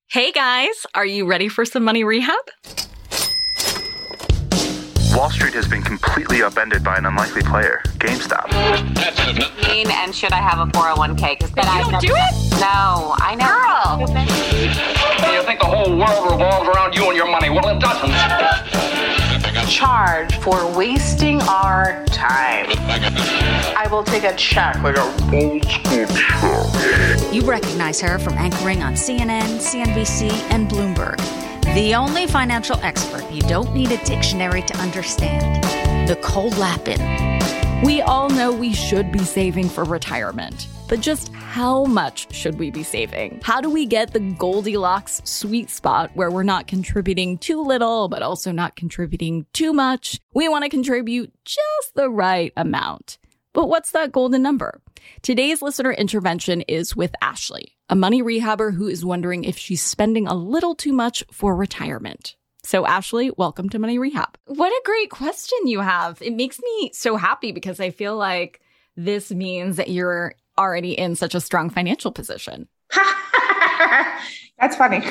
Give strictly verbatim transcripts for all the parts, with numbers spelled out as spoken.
Hey guys, are you ready for some money rehab? Wall Street has been completely upended by an unlikely player, GameStop. And should I have a four oh one k? Because you I don't never, do it? No, I know. Do you think the whole world revolves around you and your money? Well, it doesn't. Charge for wasting our time. I will take a check. Like a old school check. You recognize her from anchoring on C N N, C N B C, and Bloomberg. The only financial expert you don't need a dictionary to understand. Nicole Lapin. We all know we should be saving for retirement, but just how much should we be saving? How do we get the Goldilocks sweet spot where we're not contributing too little, but also not contributing too much? We want to contribute just the right amount. But what's that golden number? Today's listener intervention is with Ashley, a money rehabber who is wondering if she's spending a little too much for retirement. So Ashley, welcome to Money Rehab. What a great question you have. It makes me so happy because I feel like this means that you're already in such a strong financial position. That's funny.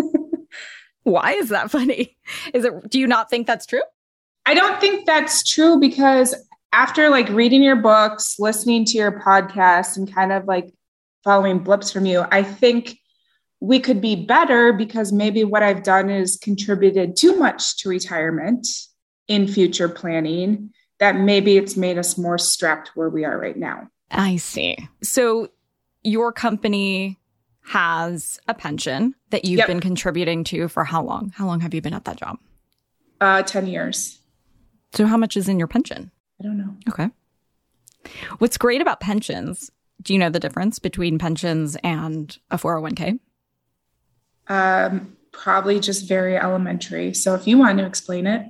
Why is that funny? Is it, do you not think that's true? I don't think that's true because after like reading your books, listening to your podcast, and kind of like following blips from you, I think we could be better because maybe what I've done is contributed too much to retirement in future planning, that maybe it's made us more strapped where we are right now. I see. So your company has a pension that you've Yep. been contributing to for how long? How long have you been at that job? Uh, ten years. So how much is in your pension? I don't know. Okay. What's great about pensions, do you know the difference between pensions and a four oh one k? Um, probably just very elementary. So if you want to explain it.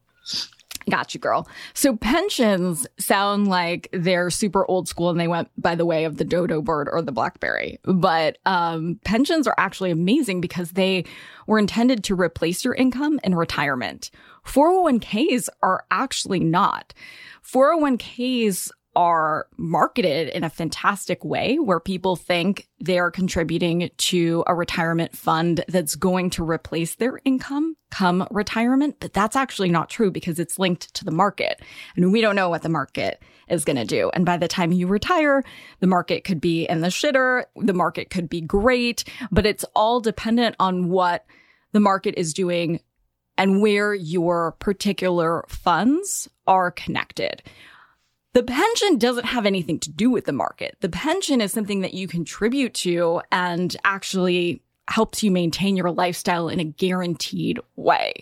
Got you, girl. So pensions sound like they're super old school and they went by the way of the dodo bird or the blackberry. But um, pensions are actually amazing because they were intended to replace your income in retirement. four oh one k's are actually not. four oh one k's are marketed in a fantastic way where people think they're contributing to a retirement fund that's going to replace their income come retirement. But that's actually not true because it's linked to the market. And we don't know what the market is going to do. And by the time you retire, the market could be in the shitter. The market could be great, but it's all dependent on what the market is doing and where your particular funds are connected. The pension doesn't have anything to do with the market. The pension is something that you contribute to and actually helps you maintain your lifestyle in a guaranteed way.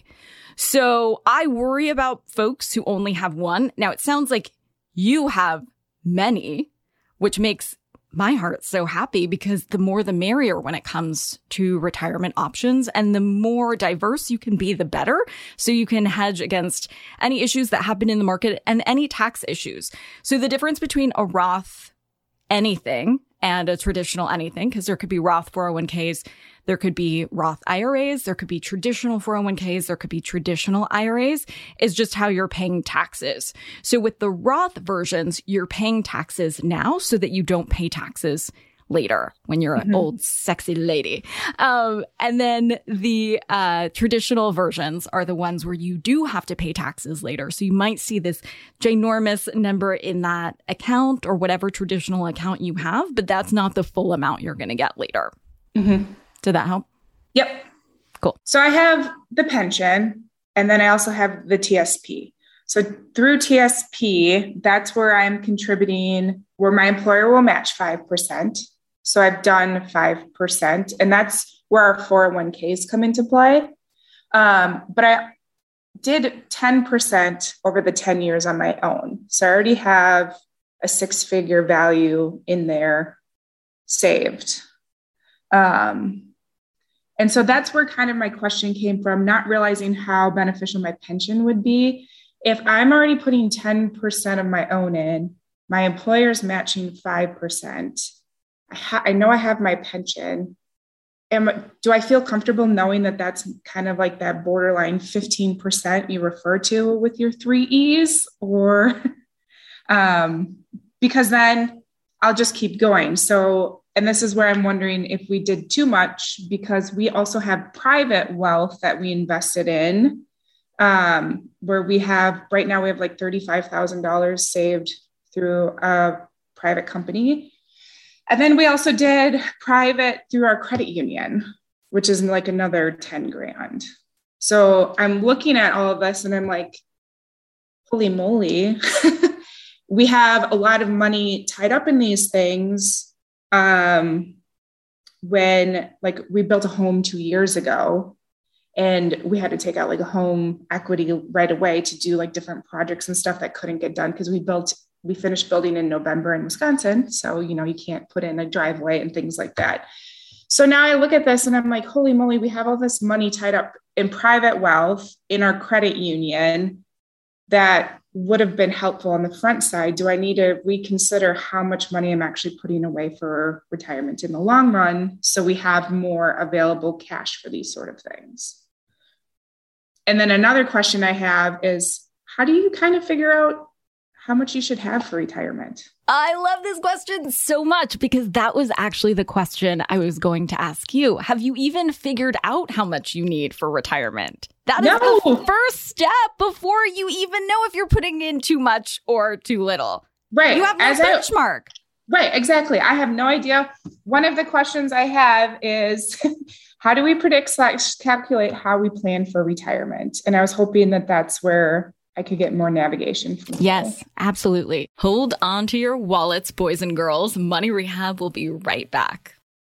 So I worry about folks who only have one. Now, it sounds like you have many, which makes my heart so happy because the more the merrier when it comes to retirement options, and the more diverse you can be, the better. So you can hedge against any issues that happen in the market and any tax issues. So the difference between a Roth anything and a traditional anything, because there could be Roth four oh one k's, there could be Roth I R As, there could be traditional four oh one k's, there could be traditional I R As, is just how you're paying taxes. So with the Roth versions, you're paying taxes now so that you don't pay taxes later when you're mm-hmm. an old sexy lady. Um, and then the uh, traditional versions are the ones where you do have to pay taxes later. So you might see this ginormous number in that account or whatever traditional account you have, but that's not the full amount you're going to get later. Mm-hmm. Did that help? Yep. Cool. So I have the pension and then I also have the T S P. So through T S P, that's where I'm contributing, where my employer will match five percent. So I've done five percent, and that's where our four oh one k's come into play. Um, but I did ten percent over the ten years on my own. So I already have a six-figure value in there saved. Um, and so that's where kind of my question came from, not realizing how beneficial my pension would be. If I'm already putting ten percent of my own in, my employer's matching five percent. I, ha- I know I have my pension. Am, do I feel comfortable knowing that that's kind of like that borderline fifteen percent you refer to with your three E's? Or um, because then I'll just keep going. So And this is where I'm wondering if we did too much, because we also have private wealth that we invested in, um, where we have, right now we have like thirty-five thousand dollars saved through a private company. And then we also did private through our credit union, which is like another ten grand. So I'm looking at all of this and I'm like, holy moly, we have a lot of money tied up in these things. Um, when like we built a home two years ago and we had to take out like a home equity right away to do like different projects and stuff that couldn't get done because we built, we finished building in November in Wisconsin. So, you know, you can't put in a driveway and things like that. So now I look at this and I'm like, holy moly, we have all this money tied up in private wealth in our credit union that would have been helpful on the front side. Do I need to reconsider how much money I'm actually putting away for retirement in the long run so we have more available cash for these sort of things? And then another question I have is, how do you kind of figure out how much you should have for retirement? I love this question so much because that was actually the question I was going to ask you. Have you even figured out how much you need for retirement? That is No. the first step before you even know if you're putting in too much or too little. Right. You have no As I- benchmark. Right, exactly. I have no idea. One of the questions I have is, how do we predict slash calculate how we plan for retirement? And I was hoping that that's where I could get more navigation from. Yes, absolutely. Hold on to your wallets, boys and girls. Money Rehab will be right back.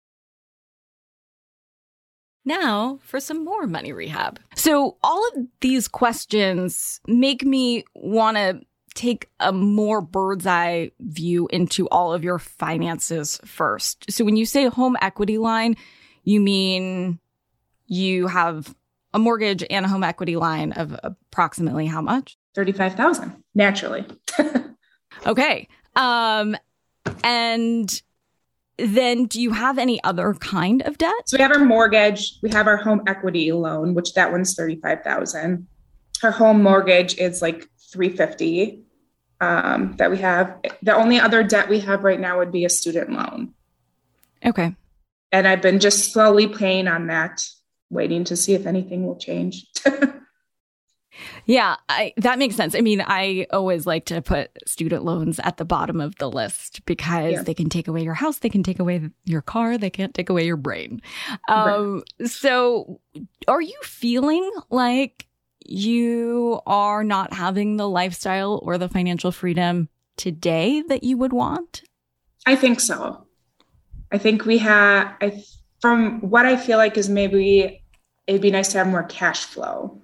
Now for some more Money Rehab. So all of these questions make me want to take a more bird's eye view into all of your finances first. So when you say home equity line, you mean you have a mortgage and a home equity line of approximately how much? thirty-five thousand, naturally. Okay. Um, and then do you have any other kind of debt? So we have our mortgage, we have our home equity loan, which that one's thirty-five thousand. Our home mortgage is like three hundred fifty um, that we have. The only other debt we have right now would be a student loan. Okay. And I've been just slowly paying on that, waiting to see if anything will change. Yeah, I, that makes sense. I mean, I always like to put student loans at the bottom of the list because Yeah. they can take away your house, they can take away your car, they can't take away your brain. Um, right. So are you feeling like you are not having the lifestyle or the financial freedom today that you would want? I think so. I think we have, I, from what I feel like is maybe it'd be nice to have more cash flow.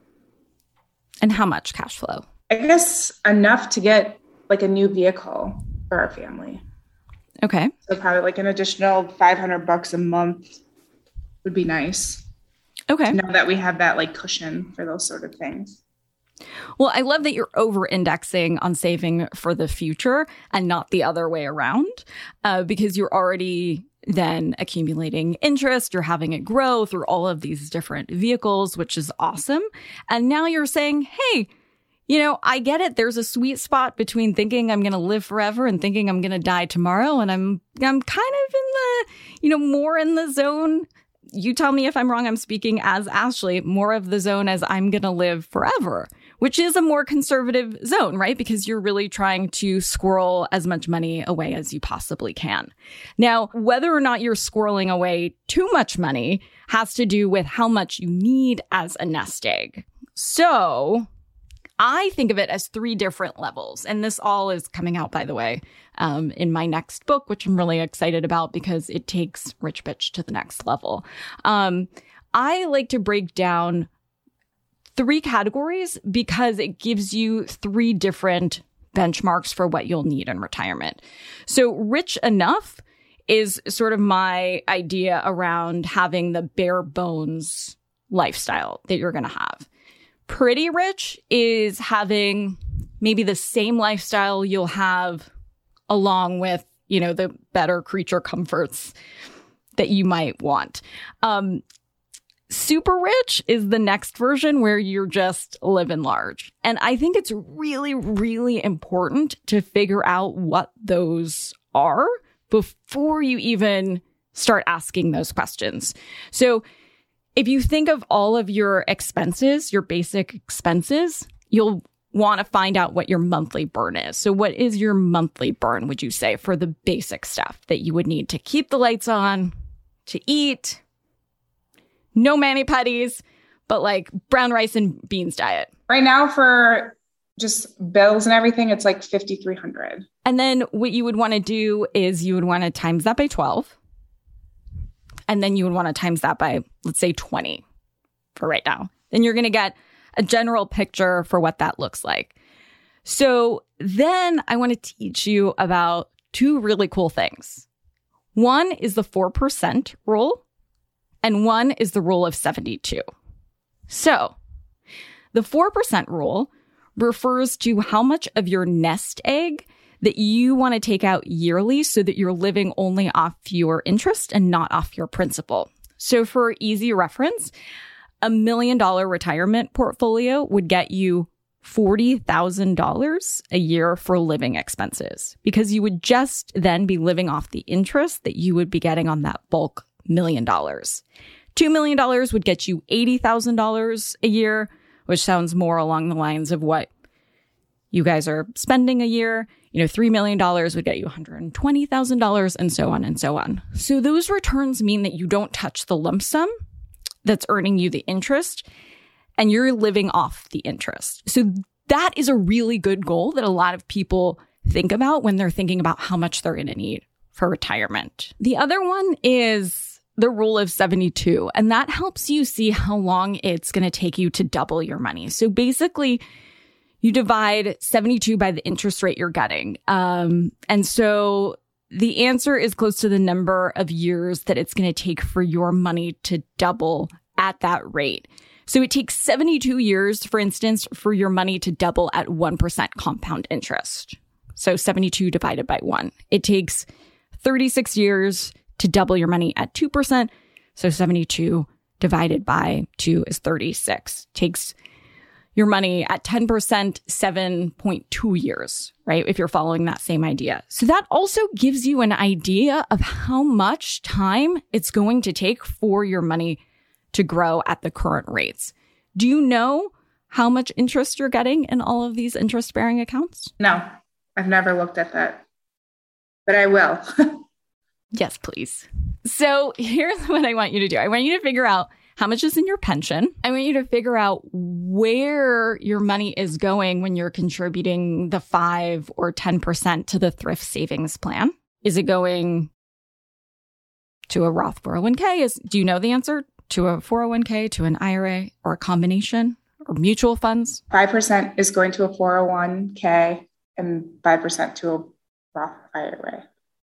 And how much cash flow? I guess enough to get like a new vehicle for our family. Okay. So probably like an additional five hundred bucks a month would be nice. Okay. Now that we have that like cushion for those sort of things. Well, I love that you're over-indexing on saving for the future and not the other way around, uh, because you're already then accumulating interest. You're having it grow through all of these different vehicles, which is awesome. And now you're saying, hey, you know, I get it. There's a sweet spot between thinking I'm going to live forever and thinking I'm going to die tomorrow. And I'm I'm kind of in the, you know, more in the zone. You tell me if I'm wrong. I'm speaking as Ashley, more of the zone as I'm going to live forever, which is a more conservative zone, right? Because you're really trying to squirrel as much money away as you possibly can. Now, whether or not you're squirreling away too much money has to do with how much you need as a nest egg. So I think of it as three different levels. And this all is coming out, by the way, um, in my next book, which I'm really excited about because it takes Rich Bitch to the next level. Um, I like to break down three categories because it gives you three different benchmarks for what you'll need in retirement. So rich enough is sort of my idea around having the bare bones lifestyle that you're going to have. Pretty rich is having maybe the same lifestyle you'll have along with, you know, the better creature comforts that you might want. Um, Super rich is the next version where you're just living large. And I think it's really, really important to figure out what those are before you even start asking those questions. So if you think of all of your expenses, your basic expenses, you'll want to find out what your monthly burn is. So what is your monthly burn, would you say, for the basic stuff that you would need to keep the lights on, to eat, no mani-pedis, but like brown rice and beans diet? Right now for just bills and everything, it's like five thousand three hundred dollars. And then what you would want to do is you would want to times that by twelve. And then you would want to times that by, let's say, twenty for right now. Then you're going to get a general picture for what that looks like. So then I want to teach you about two really cool things. One is the four percent rule, and one is the rule of seventy-two. So the four percent rule refers to how much of your nest egg that you want to take out yearly so that you're living only off your interest and not off your principal. So for easy reference, a million dollar retirement portfolio would get you forty thousand dollars a year for living expenses, because you would just then be living off the interest that you would be getting on that bulk million dollars. two million dollars would get you eighty thousand dollars a year, which sounds more along the lines of what you guys are spending a year. You know, three million dollars would get you one hundred twenty thousand dollars, and so on and so on. So those returns mean that you don't touch the lump sum that's earning you the interest, and you're living off the interest. So that is a really good goal that a lot of people think about when they're thinking about how much they're going to need for retirement. The other one is the rule of seventy-two, and that helps you see how long it's going to take you to double your money. So basically, you divide seventy-two by the interest rate you're getting. Um, and so the answer is close to the number of years that it's going to take for your money to double at that rate. So it takes seventy-two years, for instance, for your money to double at one percent compound interest. So seventy-two divided by one. It takes thirty-six years to double your money at two percent. So seventy-two divided by two is thirty-six. Takes your money at ten percent, seven point two years, right? If you're following that same idea. So that also gives you an idea of how much time it's going to take for your money to grow at the current rates. Do you know how much interest you're getting in all of these interest-bearing accounts? No, I've never looked at that, but I will. Yes, please. So here's what I want you to do. I want you to figure out how much is in your pension. I want you to figure out where your money is going when you're contributing the five or ten percent to the thrift savings plan. Is it going to a Roth four oh one k? Is, do you know the answer? To a four oh one k, to an I R A, or a combination, or mutual funds? five percent is going to a four oh one k and five percent to a Roth I R A,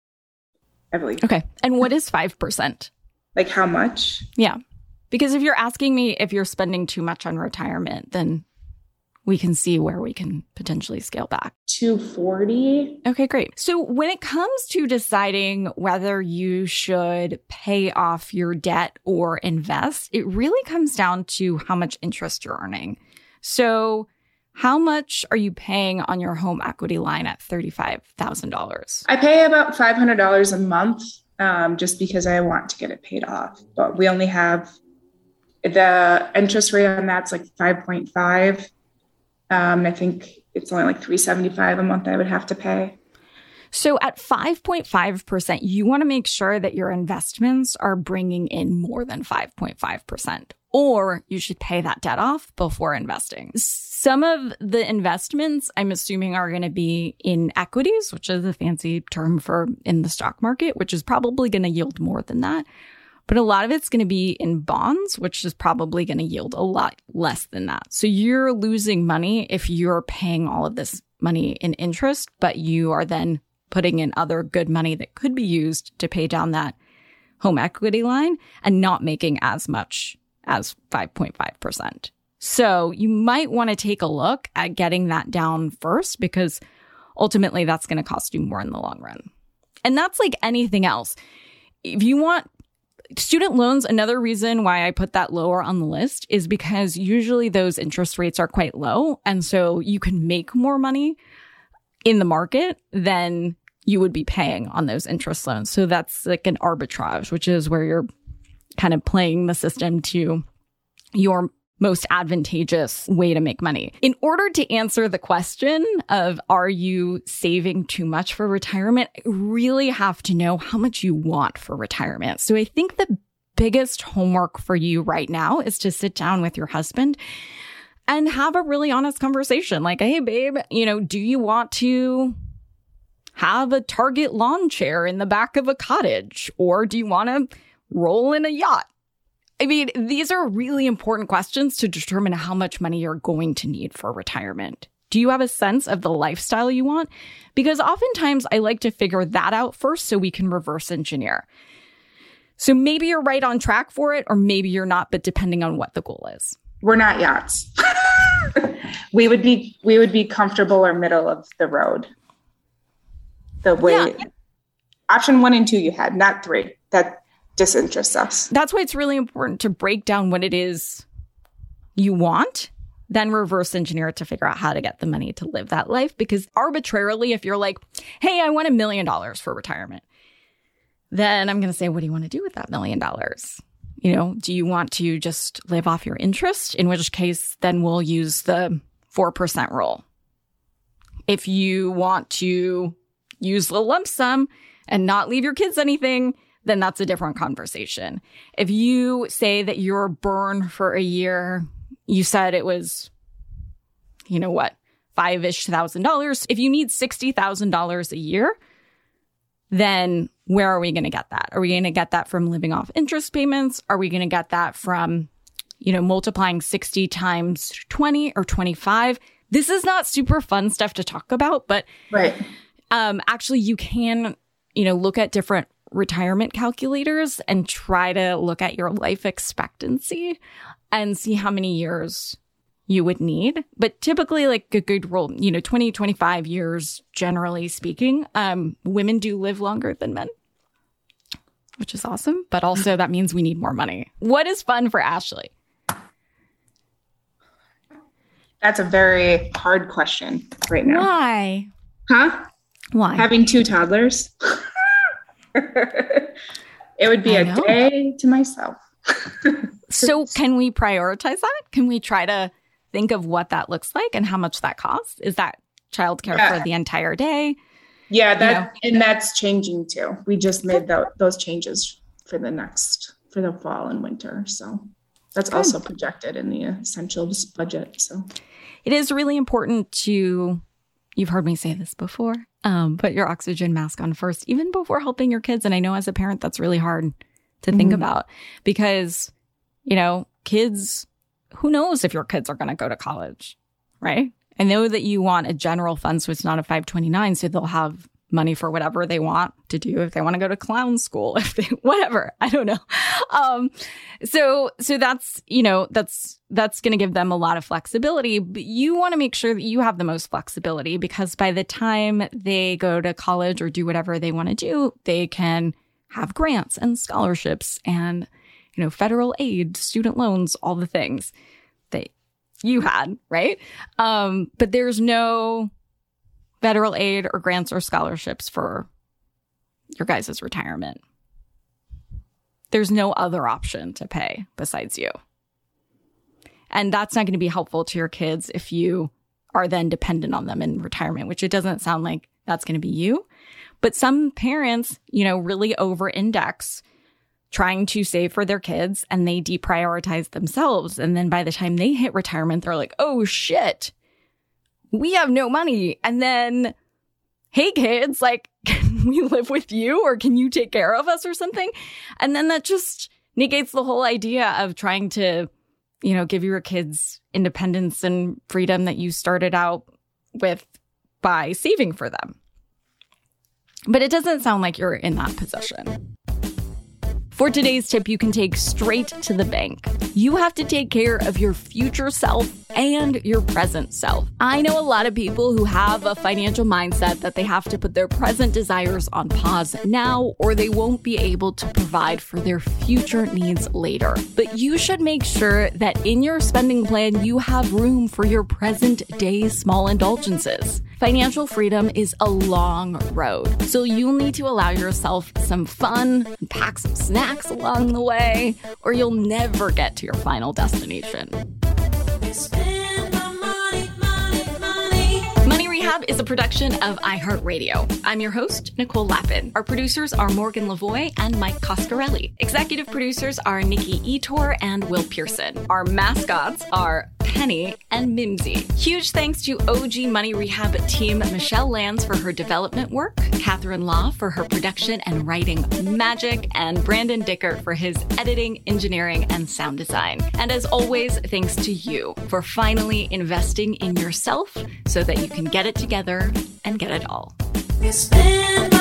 I believe. Okay. And what is five percent? Like how much? Yeah. Because if you're asking me if you're spending too much on retirement, then we can see where we can potentially scale back. two forty. Okay, great. So when it comes to deciding whether you should pay off your debt or invest, it really comes down to how much interest you're earning. So how much are you paying on your home equity line at thirty-five thousand dollars? I pay about five hundred dollars a month um, just because I want to get it paid off. But we only have the interest rate on that's like five point five. Um, I think it's only like three seventy-five a month I would have to pay. So at five point five percent, you want to make sure that your investments are bringing in more than five point five percent, or you should pay that debt off before investing. Some of the investments, I'm assuming, are going to be in equities, which is a fancy term for in the stock market, which is probably going to yield more than that. But a lot of it's going to be in bonds, which is probably going to yield a lot less than that. So you're losing money if you're paying all of this money in interest, but you are then putting in other good money that could be used to pay down that home equity line and not making as much as five point five percent. So you might want to take a look at getting that down first, because ultimately that's going to cost you more in the long run. And that's like anything else. If you want student loans, another reason why I put that lower on the list is because usually those interest rates are quite low. And so you can make more money in the market than you would be paying on those interest loans. So that's like an arbitrage, which is where you're kind of playing the system to your most advantageous way to make money. In order to answer the question of, are you saving too much for retirement, you really have to know how much you want for retirement. So I think the biggest homework for you right now is to sit down with your husband and have a really honest conversation. Like, hey, babe, you know, do you want to have a Target lawn chair in the back of a cottage? Or do you want to roll in a yacht? I mean, these are really important questions to determine how much money you're going to need for retirement. Do you have a sense of the lifestyle you want? Because oftentimes I like to figure that out first so we can reverse engineer. So maybe you're right on track for it, or maybe you're not, but depending on what the goal is. We're not yachts. we would be we would be comfortable or middle of the road. The way yeah. Option one and two you had, not three. That disinterests us. That's why it's really important to break down what it is you want, then reverse engineer it to figure out how to get the money to live that life. Because arbitrarily, if you're like, hey, I want a million dollars for retirement, then I'm going to say, what do you want to do with that million dollars? You know, do you want to just live off your interest? In which case, then we'll use the four percent rule. If you want to use the lump sum and not leave your kids anything, then that's a different conversation. If you say that your burn for a year, you said it was, you know what, five-ish thousand dollars. If you need sixty thousand dollars a year, then where are we going to get that? Are we going to get that from living off interest payments? Are we going to get that from, you know, multiplying sixty times twenty or twenty-five? This is not super fun stuff to talk about, but right. um, actually you can, you know, look at different retirement calculators and try to look at your life expectancy and see how many years you would need. But typically, like a good rule, you know, twenty, twenty-five years, generally speaking, um, women do live longer than men, which is awesome. But also that means we need more money. What is fun for Ashley? That's a very hard question right now. Why? Huh? Why? Having two toddlers. It would be I a know. day to myself. So can we prioritize that? Can we try to think of what that looks like and how much that costs? Is that childcare yeah. for the entire day? Yeah, that you know? And that's changing too. We just made the, those changes for the next, for the fall and winter. So that's Good. also projected in the essentials budget. So it is really important to, you've heard me say this before, um, put your oxygen mask on first, even before helping your kids. And I know as a parent, that's really hard to think mm-hmm. about because, you know, kids, who knows if your kids are going to go to college, right? I know that you want a general fund, so it's not a five twenty-nine, so they'll have money for whatever they want to do. If they want to go to clown school, if they, whatever, I don't know. Um, so, so that's, you know, that's, that's going to give them a lot of flexibility, but you want to make sure that you have the most flexibility because by the time they go to college or do whatever they want to do, they can have grants and scholarships and, you know, federal aid, student loans, all the things that you had, right? Um, but there's no federal aid or grants or scholarships for your guys' retirement. There's no other option to pay besides you. And that's not going to be helpful to your kids if you are then dependent on them in retirement, which it doesn't sound like that's going to be you. But some parents, you know, really over-index trying to save for their kids and they deprioritize themselves. And then by the time they hit retirement, they're like, oh, shit, we have no money. And then, hey, kids, like, can we live with you or can you take care of us or something? And then that just negates the whole idea of trying to, you know, give your kids independence and freedom that you started out with by saving for them. But it doesn't sound like you're in that position. For today's tip, you can take straight to the bank. You have to take care of your future self and your present self. I know a lot of people who have a financial mindset that they have to put their present desires on pause now or they won't be able to provide for their future needs later. But you should make sure that in your spending plan, you have room for your present day small indulgences. Financial freedom is a long road, so you'll need to allow yourself some fun and pack some snacks along the way, or you'll never get to your final destination. Money Rehab is a production of iHeartRadio. I'm your host, Nicole Lappin. Our producers are Morgan Lavoie and Mike Coscarelli. Executive producers are Nikki Etor and Will Pearson. Our mascots are Penny and Mimsy. Huge thanks to O G Money Rehab team Michelle Lands for her development work, Catherine Law for her production and writing magic, and Brandon Dickert for his editing, engineering, and sound design. And as always, thanks to you for finally investing in yourself so that you can get it together and get it all.